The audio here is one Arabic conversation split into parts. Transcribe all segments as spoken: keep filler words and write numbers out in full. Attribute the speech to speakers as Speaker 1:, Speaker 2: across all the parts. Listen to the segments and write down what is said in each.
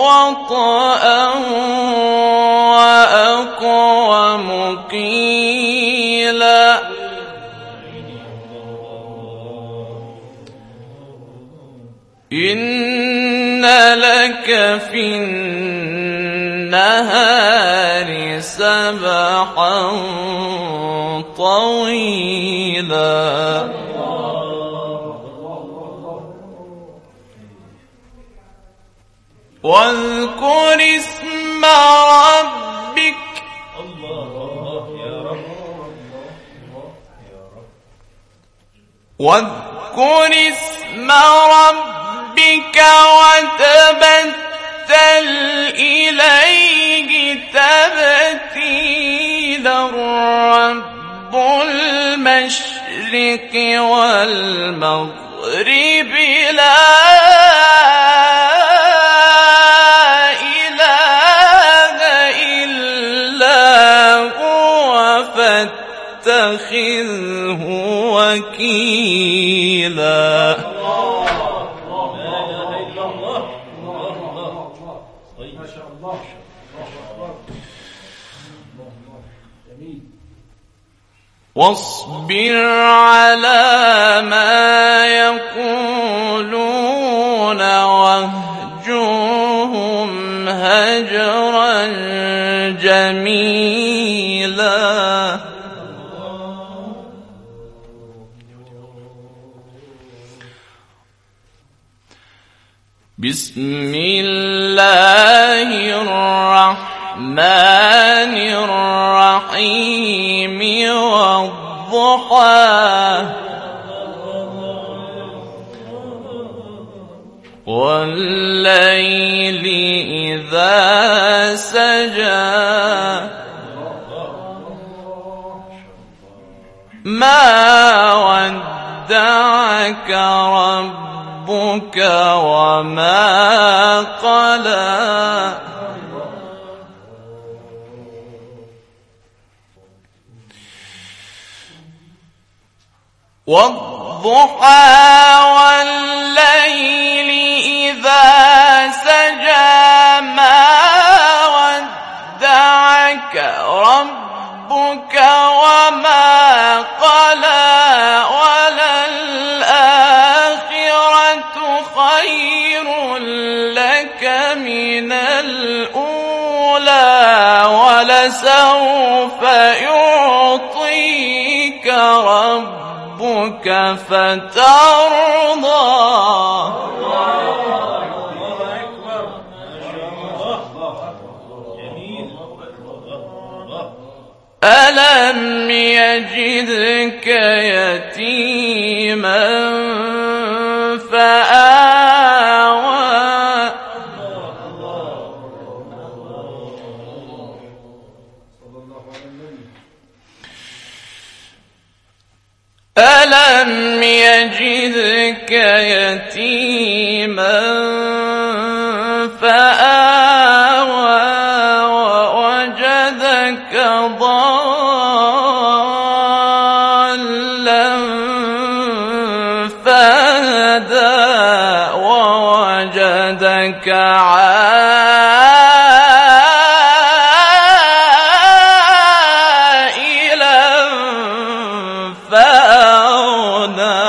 Speaker 1: وطئا وأقوم قيلا إن لك في النهار سبحا طويلا واذكر اسم ربك واذكر اسم ربك وتبتل إليه تبتيلا رب المشرق والمغرب لا فاتخذه وكيلا واصبر على ما يقولون واهجرهم هجرا جميلا بسم الله الرحمن الرحيم والضحى والليل إذا سجى ما ودعك ربك وما قلى والضحى والليل إذا سجى ما ودعك ربك وما قلى وللآخرة خير لك من الأولى ولسوف يعطيك ربك فترضى ألم يجدك يتيما فآوى ألم يجدك يتيما فآوى ووجدك ضالا فهدى ووجدك عائلا فأغنى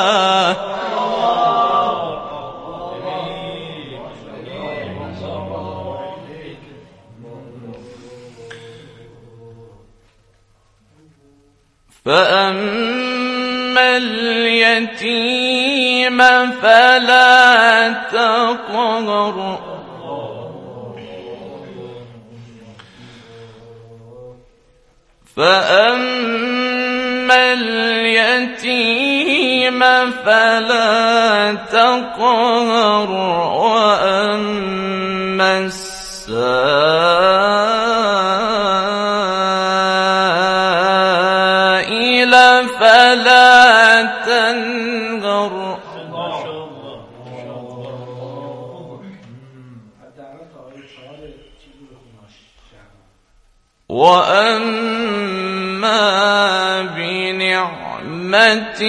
Speaker 1: فأما اليتيم فلا تقهر فأما اليتيم فلا تقهر وأما السائل فلا تنهر وأما بنعمة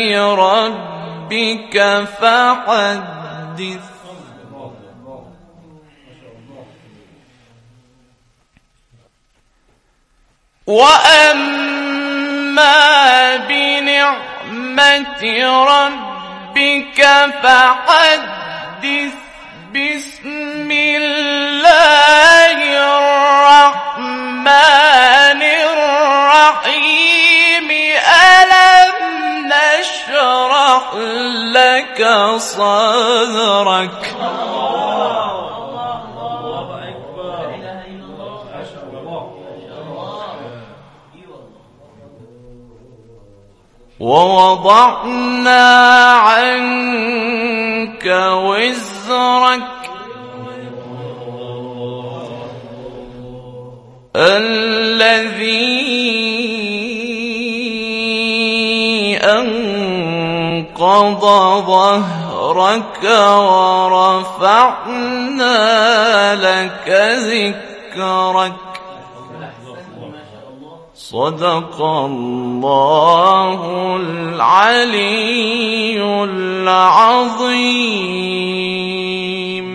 Speaker 1: ربك فحدث وأما بنعمة ربك فحدث بسم الله الرحمن الرحيم ألم نشرح لك صدرك ووضعنا عنك وزرك الذي أنقض ظهرك ورفعنا لك ذكرك صدق الله العلي العظيم.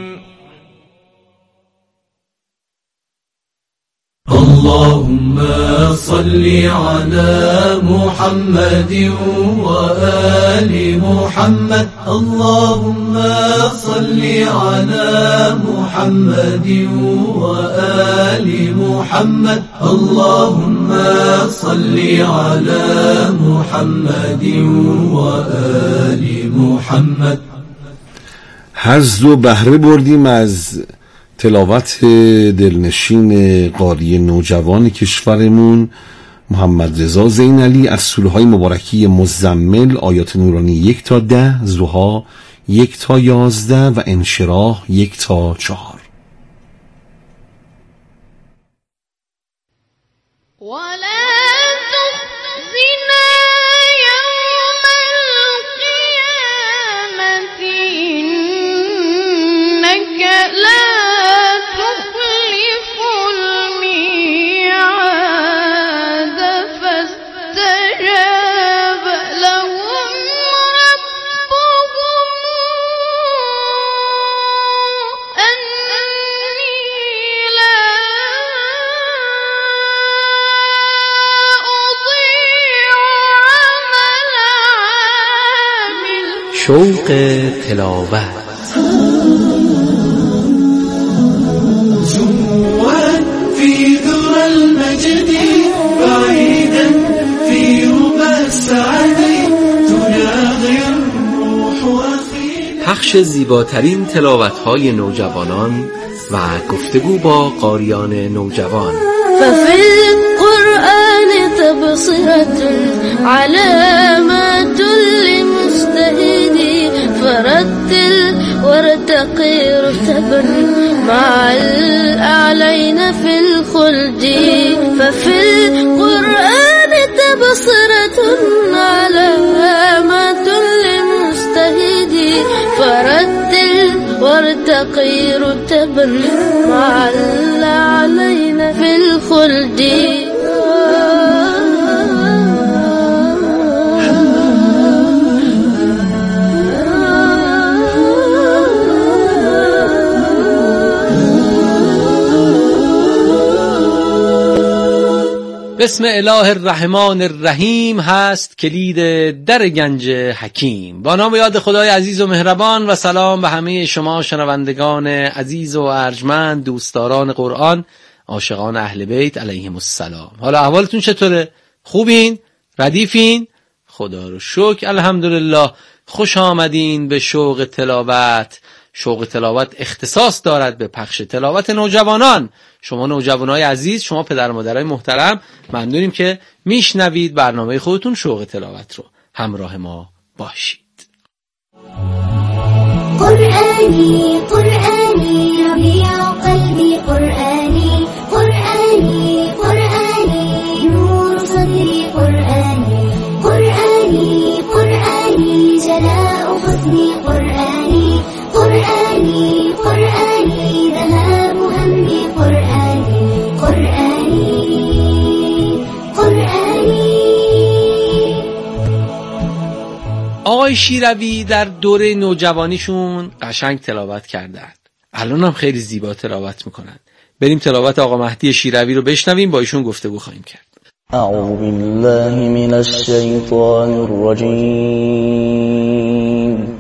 Speaker 2: اللهم صل على محمد وآل محمد. اللهم صل على محمد وآل محمد. اللهم صل على محمد وآل محمد.
Speaker 3: حظ و بهره بردیم از تلاوت دلنشین قاری نوجوان کشورمون محمد رضا زینعلی از سوره‌های مبارکی مزمل آیات نورانی یک تا ده، ضحی یک تا یازده و انشراح یک تا چهار.
Speaker 4: شوق تلاوت.
Speaker 2: جوا في ذرى المجد بعيدا في ربى السعد تناغي الروح أخينا.
Speaker 4: پخش زیباترین تلاوت‌های نوجوانان و گفتگو با قاریان نوجوان.
Speaker 5: ففي القرآن تبصرة علامات لمجتهد فرتل وارتقي رتبا مع الأعلين في الخلد. ففي القرآن تبصرة علامات لمجتهد فرتل وارتقي رتبا مع الأعلين في الخلد.
Speaker 4: بسم اله الرحمن الرحیم هست کلید در گنج حکیم. با نام یاد خدای عزیز و مهربان و سلام به همه شما شنوندگان عزیز و ارجمند، دوستداران قرآن، عاشقان اهل بیت علیهم السلام. حالا احوالتون چطوره؟ خوبین؟ ردیفین؟ خدا رو شکر الحمدلله. خوش آمدین به شوق تلاوت. شوق تلاوت اختصاص دارد به پخش تلاوت نوجوانان. شما نوجوانای عزیز، شما پدر و مادرای محترم، ممنونیم که میشنوید برنامه خودتون شوق تلاوت رو. همراه ما باشید.
Speaker 6: قرآنی قرآنی ربیع قلبی قرآنی قرآنی قرآنی نور صدری قرآنی قرآنی قرآنی جلاء حزنی قرآنی قرآنی قرآنی ذهاب همي قرآني قرآني قرآني.
Speaker 4: آقای شیروی در دوره نوجوانیشون قشنگ تلاوت کردند. الان هم خیلی زیبا تلاوت میکنن. بریم تلاوت آقا مهدی شیروی رو بشنویم، با ایشون گفتگو خواهیم کرد.
Speaker 7: أعوذ بالله من الشيطان الرجيم.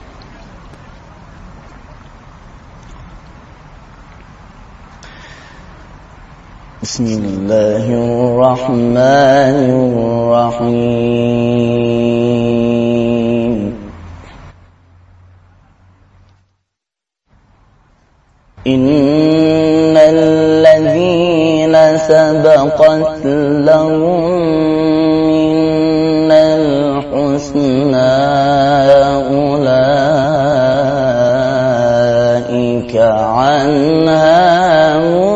Speaker 7: بسم الله الرحمن الرحيم. إن الذين سبقت لهم من الحسنى أولئك عنها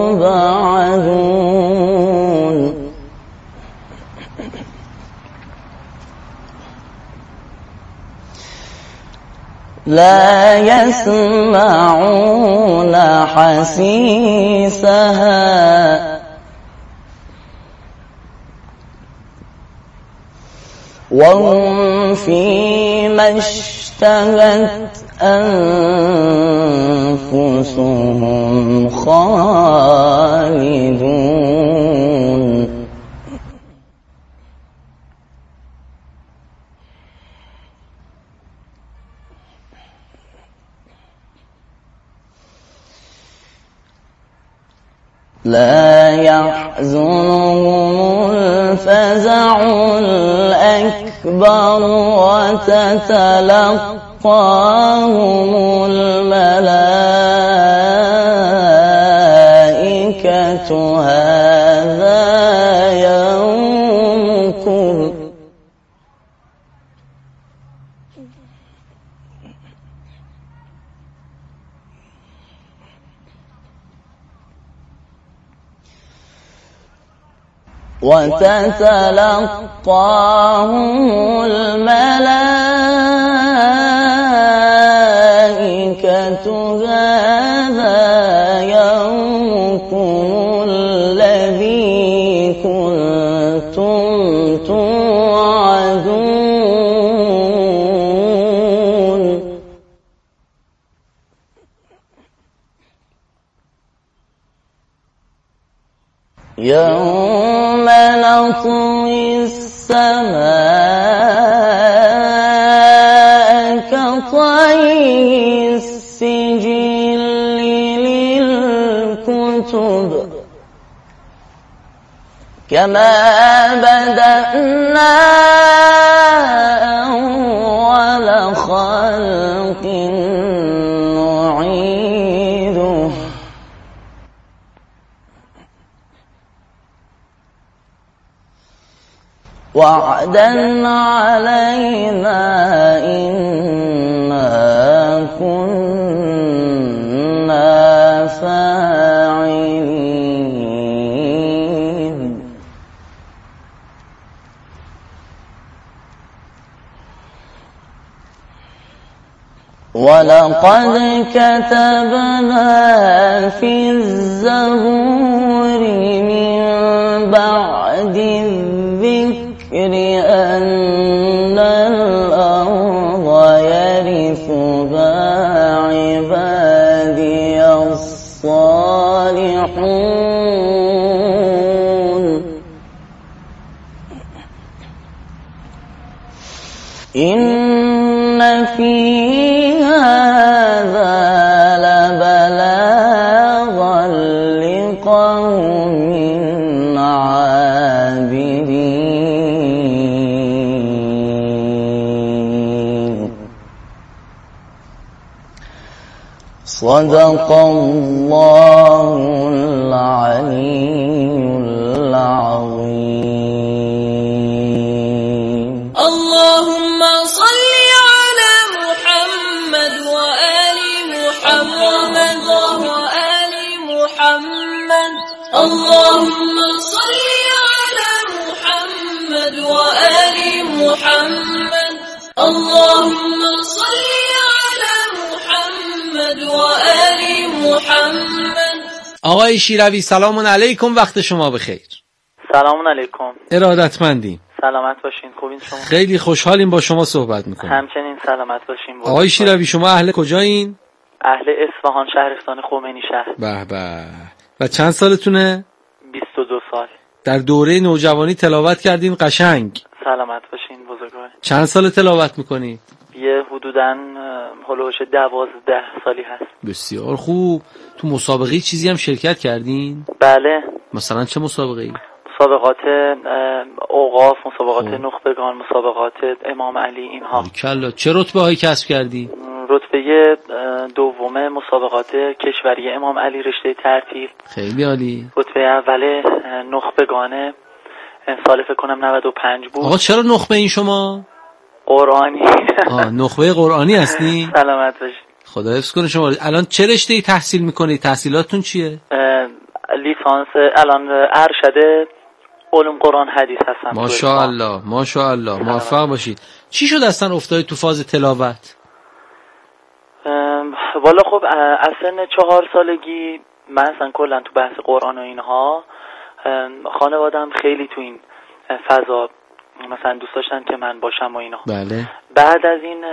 Speaker 7: مبعدون. لا يسمعون حسيسها وهم فيما اشتهت أنفسهم خالدون. لا يحزنهم الفزع الأكبر وتتلقاهم الملائكة هذا يومكم وتتلقاهم الملائكة هذا يومكم الذي كنتم توعدون. يوم نطوي السماء كطي السجل للكتب كما بدأنا أول خلق نعيده وعدا علينا إنا كنا فاعلين. ولقد كتبنا في الزبور من بعد الذكر أن الأرض يرثها عبادي الصالحون. إن في هذا لبلاغا لقوم صدق الله العلي العظيم.
Speaker 8: اللهم صل على محمد وآل محمد وآل محمد. اللهم صل على محمد وآل محمد. اللهم صل محمد.
Speaker 4: آقای شیروی سلام علیکم، وقت شما بخیر.
Speaker 9: سلام علیکم.
Speaker 4: ارادتمندیم.
Speaker 9: سلامت باشین. خوبین شما؟
Speaker 4: خیلی خوشحالیم با شما صحبت میکنیم.
Speaker 9: همچنین سلامت باشین.
Speaker 4: آقای شیروی شما اهل کجایین؟
Speaker 9: اهل اصفهان، شهرستان خمینی شهر.
Speaker 4: به به. و چند سالتونه؟
Speaker 9: بیست و دو سال.
Speaker 4: در دوره نوجوانی تلاوت کردین قشنگ.
Speaker 9: سلامت باشین بزرگوار.
Speaker 4: چند سال تلاوت میکنید؟
Speaker 9: یه حدوداً هلوش دوازده سالی هست.
Speaker 4: بسیار خوب. تو مسابقه چیزی هم شرکت کردین؟
Speaker 9: بله.
Speaker 4: مثلا چه مسابقه‌ای؟
Speaker 9: مسابقات اوقاف، مسابقات نخبگان، مسابقات امام علی، اینها.
Speaker 4: کلا چه رتبه هایی کسب کردی؟
Speaker 9: رتبه دوم مسابقات کشوری امام علی رشته ترتیل.
Speaker 4: خیلی عالی.
Speaker 9: رتبه اول نخبگان سال فکر کنم نود و پنج بود.
Speaker 4: آقا چرا نخبه این شما؟
Speaker 9: قرآنی.
Speaker 4: آه نخبه قرآنی هستی؟
Speaker 9: سلامت باشی.
Speaker 4: خدا حفظ کنه شما. الان چه رشته‌ای تحصیل میکنی؟ تحصیلاتتون چیه؟
Speaker 9: لیسانس الان ارشد علوم قرآن حدیث هستم.
Speaker 4: ماشاءالله ماشاءالله. موفق باشید. چی شد اصلا افتادی تو فاز تلاوت؟
Speaker 9: والا خب از سن چهار سالگی من اصلا کلا تو بحث قرآن و اینها خانوادم خیلی تو این فضا مثلا دوست داشتن که من باشم و اینا.
Speaker 4: بله.
Speaker 9: بعد از این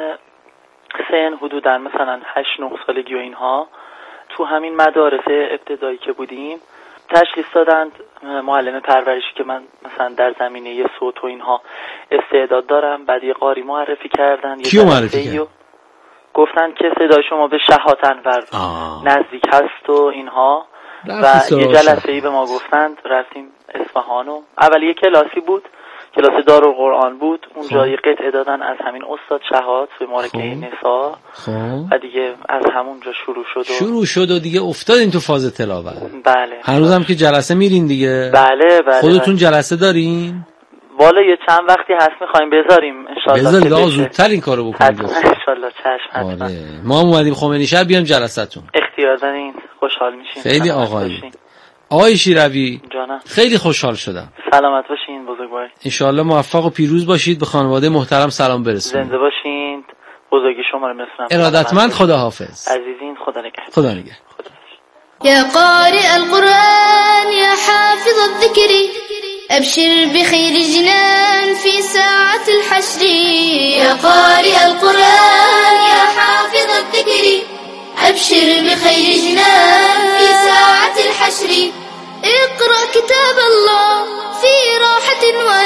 Speaker 9: سن حدودا مثلا هشت نه سالگی و اینها تو همین مدارس ابتدایی که بودیم تشخیص دادند معلم پرورشی که من مثلا در زمینه صوت و اینها استعداد دارم. بعد یه قاری معرفی کردن.
Speaker 4: کیو معرفی کرد؟
Speaker 9: گفتن که صدای شما به شهات انور نزدیک هست و اینها و یه جلسه ای به ما گفتند. رفتیم اصفهان و اول یه کلاسی بود، کلاس دارالقرآن بود. اونجا یه قطعه دادن از همین استاد شهات به مارکه نسا و دیگه از همونجا شروع شد و
Speaker 4: شروع شد و دیگه افتادین تو فاز تلاوت.
Speaker 9: بله.
Speaker 4: هنوزم که جلسه میرین دیگه؟
Speaker 9: بله بله.
Speaker 4: خودتون جلسه دارین؟
Speaker 9: والا یه چند وقتی هست میخوایم بذاریم انشالله.
Speaker 4: بذارید آقا زودتر این کارو بکنید.
Speaker 9: انشالله چشم.
Speaker 4: آره. ما هم اومدیم خمینی شهر بیام جلسه‌تون.
Speaker 9: اختیار دادین، خوشحال میشیم.
Speaker 4: خیلی آقایی. آقای شیروی
Speaker 9: جانم.
Speaker 4: خیلی خوشحال شدم.
Speaker 9: سلامت باشین بزرگوار.
Speaker 4: انشالله موفق و پیروز باشید. به خانواده محترم سلام برسونید.
Speaker 9: زنده باشین. بزرگی شما رو می‌سپارم.
Speaker 4: ارادتمند. خداحافظ.
Speaker 9: عزیزین خدا نگهدار.
Speaker 4: خدا نگهدار.
Speaker 5: يا قارئ القرآن يا حافظ الذكر أبشر بخير جنان في ساعة الحشر. يا قارئ القرآن يا حافظ الذكر أبشر بخير جنان في ساعة الحشر. اقرأ كتاب الله في راحة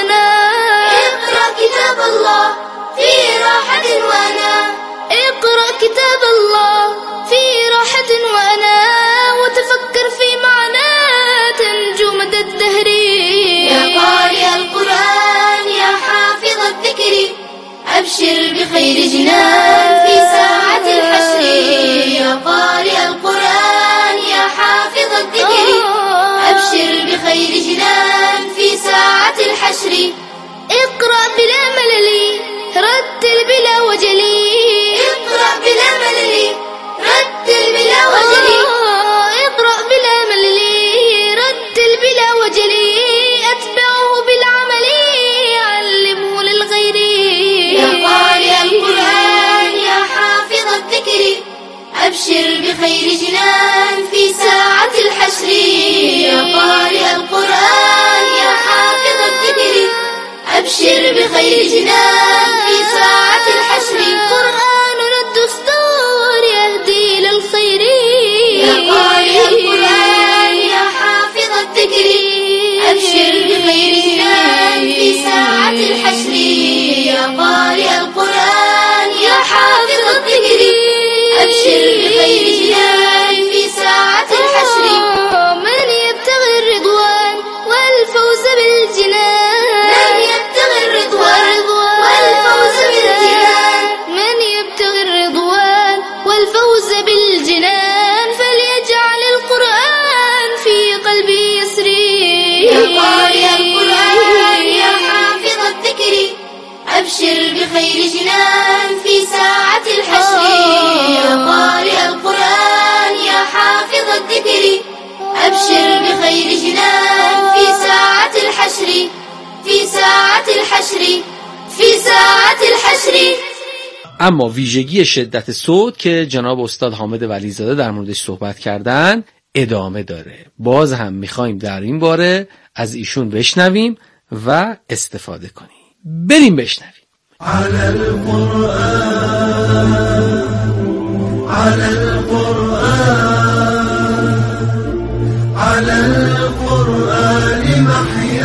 Speaker 5: ونام. اقرأ كتاب الله في راحة ونام. اقرأ كتاب الله في راحة ونام وتفكر في معناه تنجو مدى الدهر. يا قارئ القرآن يا حافظ الذكر أبشر بخير جنان في ساعة الحشر. يا قارئ القرآن يا حافظ الذكر أبشر بخير جنان في ساعة الحشر. اقرأ بلا ملل رتل بلا وجل. اقرأ بلا ملل رتل بلا وجل. اقرأ بلا ملل رتل بلا وجل. أتبعه بالعمل علمه للغير. يا قارئ القرآن يا حافظ الذكر أبشر بخير جنان في ساعة الحشر. يا قارئ القرآن يا حافظ الذكر أبشر بخير جنان في ساعة الحشر. قرآننا الدستور يهدي للخير. يا قارئ القرآن يا حافظ الذكر أبشر بخير جنان في ساعة الحشر. يا قارئ القرآن يا حافظ الذكر أبشر بخير جنان في ساعة الحشر. من يبتغي الرضوان والفوز بالجنان. من يبتغي الرضوان والفوز بالجنان. من يبتغي الرضوان والفوز بالجنان فليجعل القرآن في قلبي يسري. يا قارئ القرآن يا حافظ الذكر أبشر بخير جنان في ساعة الحشر. يا قارئ القرآن يا حافظ الذكر أبشر بخير جنان في ساعة الحشر. في ساعة الحشر. في ساعة الحشر.
Speaker 4: اما ویژگی شدت صوت که جناب استاد حامد ولیزاده در موردش صحبت کردن ادامه داره. باز هم میخوایم در این باره از ایشون بشنویم و استفاده کنیم. بریم بشنویم.
Speaker 2: على القرآن على القرآن على القرآن محيا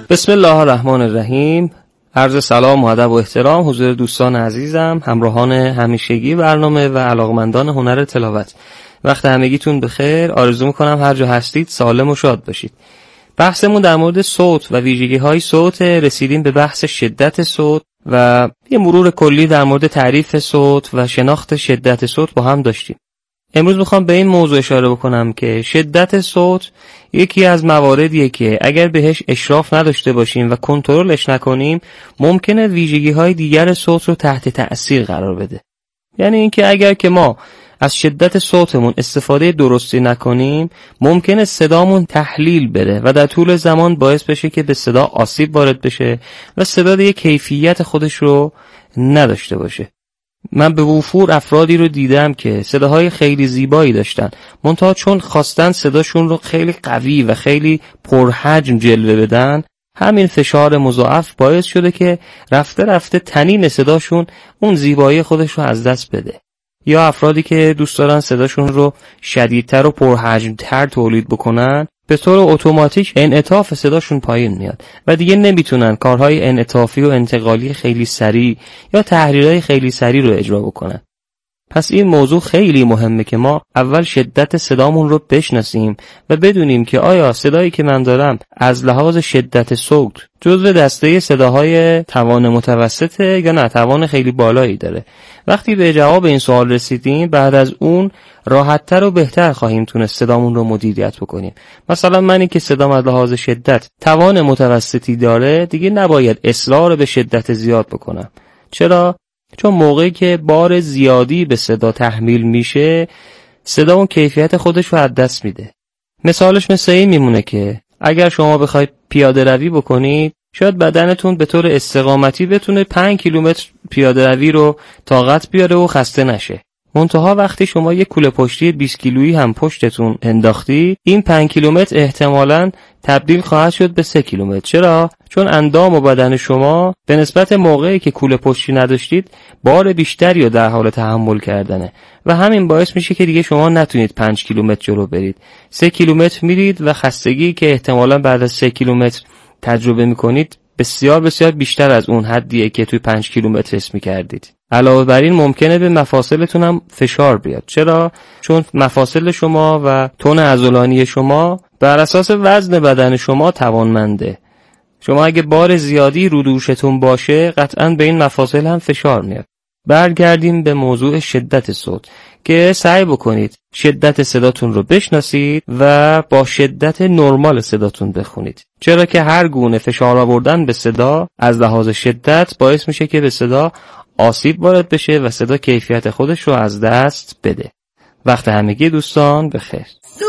Speaker 10: بسم الله الرحمن الرحیم. عرض سلام و ادب و احترام حضور دوستان عزیزم، همراهان همیشگی برنامه و علاقمندان هنر تلاوت. وقت همگیتون بخیر. آرزو میکنم هر جا هستید سالم و شاد باشید. بحثمون در مورد صوت و ویژگی های صوت. رسیدیم به بحث شدت صوت و یه مرور کلی در مورد تعریف صوت و شناخت شدت صوت با هم داشتیم. امروز میخوام به این موضوع اشاره بکنم که شدت صوت یکی از مواردیه که اگر بهش اشراف نداشته باشیم و کنترلش نکنیم ممکنه ویژگی های دیگر صوت رو تحت تأثیر قرار بده. یعنی اینکه اگر که ما از شدت صوتمون استفاده درستی نکنیم ممکنه صدامون تحلیل بره و در طول زمان باعث بشه که به صدا آسیب وارد بشه و صدا یک کیفیت خودش رو نداشته باشه. من به وفور افرادی رو دیدم که صداهای خیلی زیبایی داشتن، منتها چون خواستن صداشون رو خیلی قوی و خیلی پرحجم جلوه بدن، همین فشار مضاعف باعث شده که رفته رفته تنین صداشون اون زیبایی خودش رو از دست بده. یا افرادی که دوست دارن صداشون رو شدیدتر و پرحجمتر تولید بکنن، به طور اتوماتیک انعطاف صداشون پایین میاد و دیگه نمیتونن کارهای انعطافی و انتقالی خیلی سریع یا تحریرهای خیلی سریع رو اجرا بکنن. پس این موضوع خیلی مهمه که ما اول شدت صدامون رو بشناسیم و بدونیم که آیا صدایی که من دارم از لحاظ شدت صوت جزو دسته صداهای توان متوسطه یا نه توان خیلی بالایی داره. وقتی به جواب این سوال رسیدیم بعد از اون راحت‌تر و بهتر خواهیم تونست صدامون رو مدیریت بکنیم. مثلا منی که صدام از لحاظ شدت توان متوسطی داره دیگه نباید اصرار به شدت زیاد بکنم. چرا؟ چون موقعی که بار زیادی به صدا تحمیل میشه صدا اون کیفیت خودش رو از دست میده. مثالش مثل این میمونه که اگر شما بخواید پیاده روی بکنید شاید بدنتون به طور استقامتی بتونه پنج کیلومتر پیاده روی رو طاقت بیاره و خسته نشه. منتها وقتی شما یک کوله پشتی بیست کیلویی هم پشتتون انداختی این پنج کیلومتر احتمالاً تبدیل خواهد شد به سه کیلومتر. چرا؟ چون اندام و بدن شما به نسبت موقعی که کوله پشتی نداشتید بار بیشتری رو در حال تحمل کردنه و همین باعث میشه که دیگه شما نتونید پنج کیلومتر جلو برید. سه کیلومتر میرید و خستگی که احتمالاً بعد از سه کیلومتر تجربه میکنید بسیار بسیار بیشتر از اون حدیه که توی پنج کیلومتر حس میکردید. علاوه بر این ممکنه به مفاصلتون هم فشار بیاد. چرا؟ چون مفاصل شما و تون عضلانی شما بر اساس وزن بدن شما توانمنده. شما اگه بار زیادی رو دوشتون باشه قطعاً به این مفاصل هم فشار میاد. برگردیم به موضوع شدت صوت که سعی بکنید شدت صداتون رو بشناسید و با شدت نرمال صداتون بخونید. چرا که هر گونه فشار آوردن به صدا از لحاظ شدت باعث میشه که به صدا آسیب وارد بشه و صدا کیفیت خودش رو از دست بده. وقت همگی دوستان بخیر.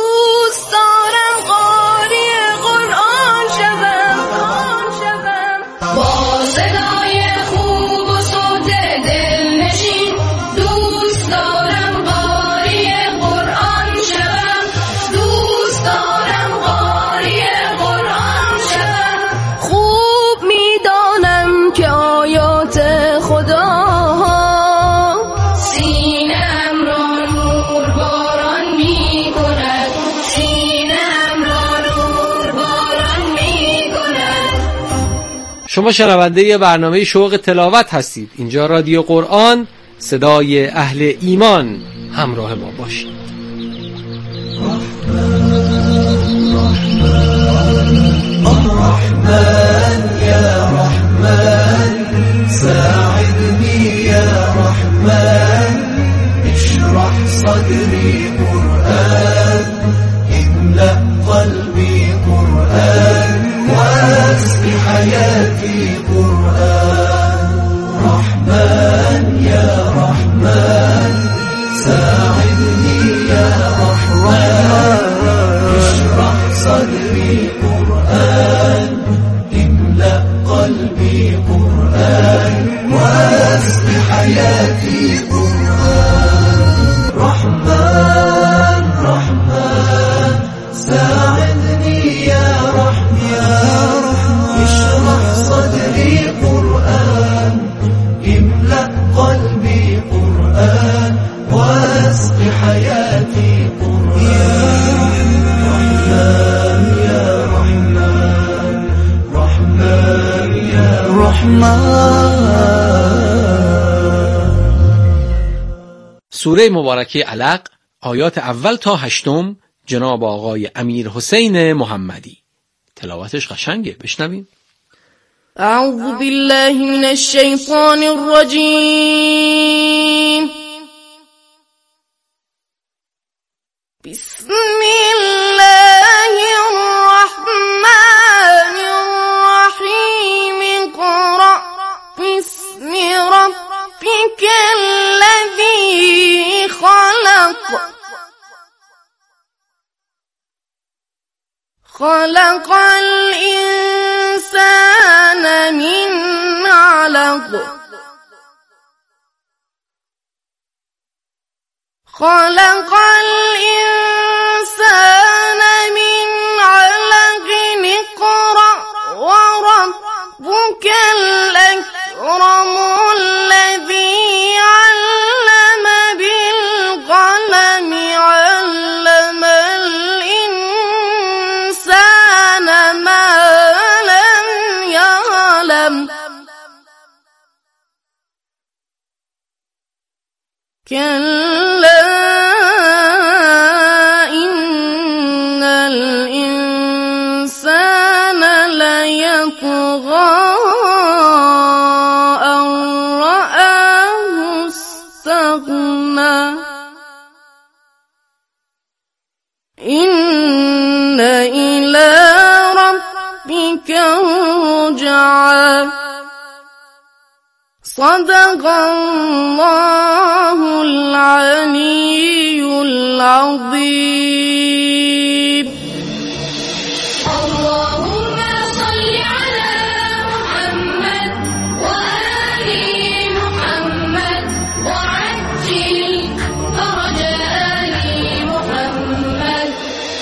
Speaker 8: دوست دارم قاری قرآن شوم با صدای خوب و صوت دلنشین. دوست دارم قاری قرآن شوم دوست دارم قاری قرآن شوم. خوب میدانم که آیات خدا
Speaker 4: شما شنونده برنامه شوق تلاوت هستید. اینجا رادیو قرآن، صدای اهل ایمان. همراه ما باشید.
Speaker 2: الرحمن يا رحمن ساعدني يا رحمن اشرح صدري قرآن املأ قلبي قرآن واسق حياتي قرآن. رحمن يا رحمن ساعدني يا رحمن
Speaker 4: سوره مبارکه علق آیات اول تا هشتم جناب آقای امیر حسین محمدی. تلاوتش قشنگه، بشنویم.
Speaker 11: اعوذ بالله من الشیطان الرجیم. بسم الله الرحمن الرحیم. اقرأ باسم ربک الذی خلق خلق الإنسان من علق خلق الإنسان من علق. اقرأ وربك الأكرم الذي علم بالقلم علم الإنسان ما لم يعلم. كلا إن الإنسان ليطغى أن رآه استغنى. إن إلى ربك الرجعى. صدق الله العلي العظيم.
Speaker 8: اللهم صل على محمد وآل محمد وعجل فرج آل محمد.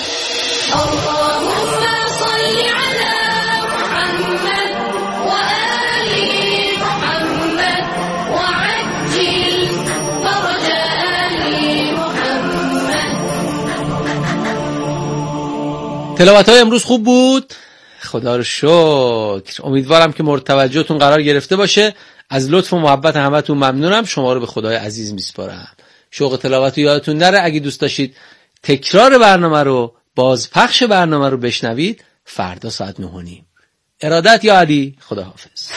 Speaker 8: اللهم صل على محمد وآل محمد وعجل فرج آل محمد.
Speaker 4: تلاوت‌های امروز خوب بود؟ خدا رو شکر. امیدوارم که مورد توجهتون قرار گرفته باشه. از لطف و محبت همتون ممنونم. شما رو به خدای عزیز میسپارم. شوق تلاوت رو یادتون نره. اگه دوست داشتید تکرار برنامه رو، بازپخش برنامه رو بشنوید، فردا ساعت نه و نیم. ارادت یا علی. خداحافظ.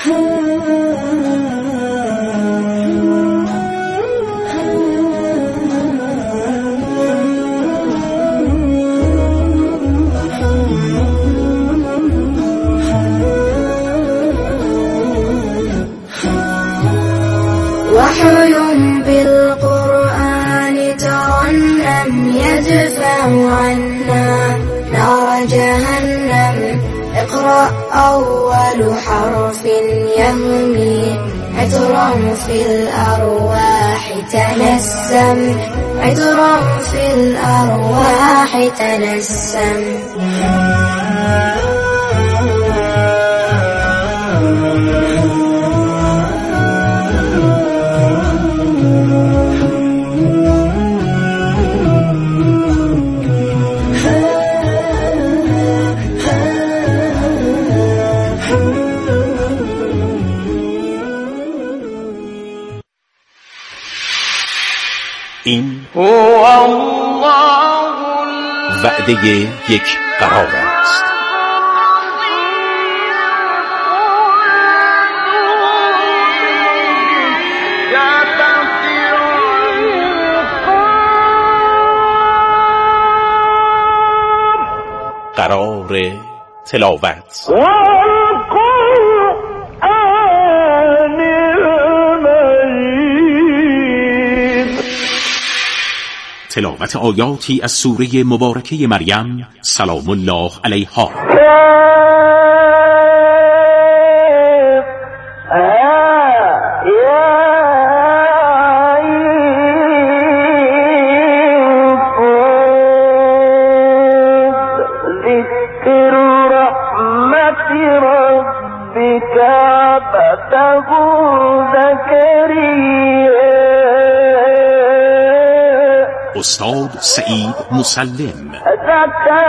Speaker 6: وحي بالقرآن ترنم يدفع عنا نار جهنم. اقرأ أول حرف يهمي عطرا في الأرواح تنسم عطرا في الأرواح تنسم.
Speaker 12: این وعده یک قرار است. قرار تلاوت تلاوت آیاتی از سوره مبارکه مریم سلام الله علیها.
Speaker 2: ذکر رحمت ربک عبده زکریا.
Speaker 12: استاد سعید مسلم.